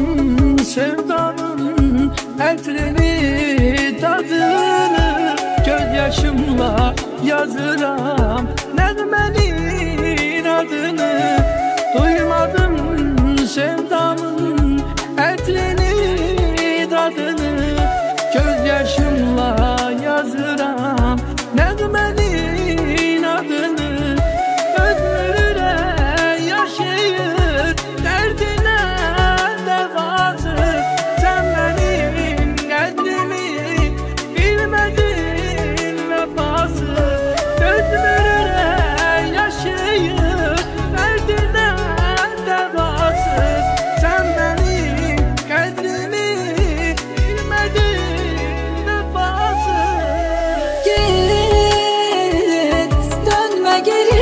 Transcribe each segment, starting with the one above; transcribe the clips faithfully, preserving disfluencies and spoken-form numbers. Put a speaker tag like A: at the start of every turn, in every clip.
A: sevdanın etrini tadını, gözyaşımla yazıram Nəğmənin adını. Duymadım sevdamın etrini tadını, gözyaşımla yazıram Nəğmənin adını. Ömrüre yaşayır derdine devası, sen benim qədrimi bilmedin vefası. Ömrüre yaşayır derdine devası, sen benim qədrimi bilmedin vefası.
B: Git dönme geri,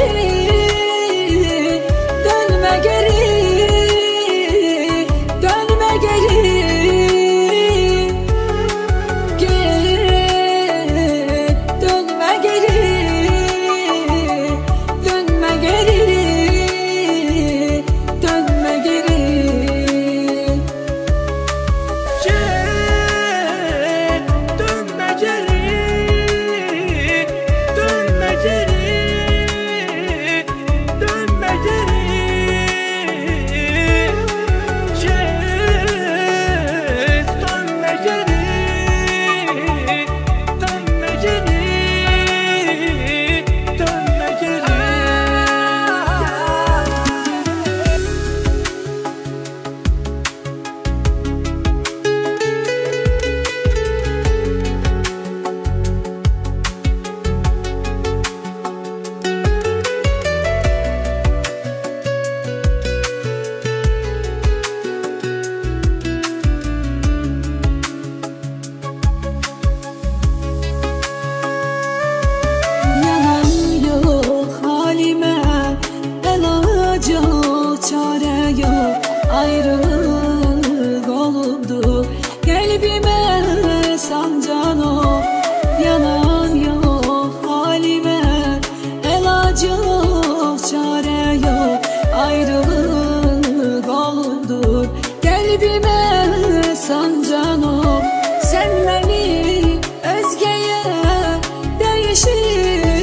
B: dönme geri, dönme geri. Git dönme geri, dönme geri, dönme geri.
A: Git dönme geri, dönme geri, dönme geri. Git dönme geri, dönme geri, dönme geri.
B: Yalan yok halime, elac yok, çare yok. Ayrılık oldu kalbime sancan o. Yalan yok halime, elac yok, çare yok. Ayrılık oldu kalbime sancan o. Sen beni özgeye değişir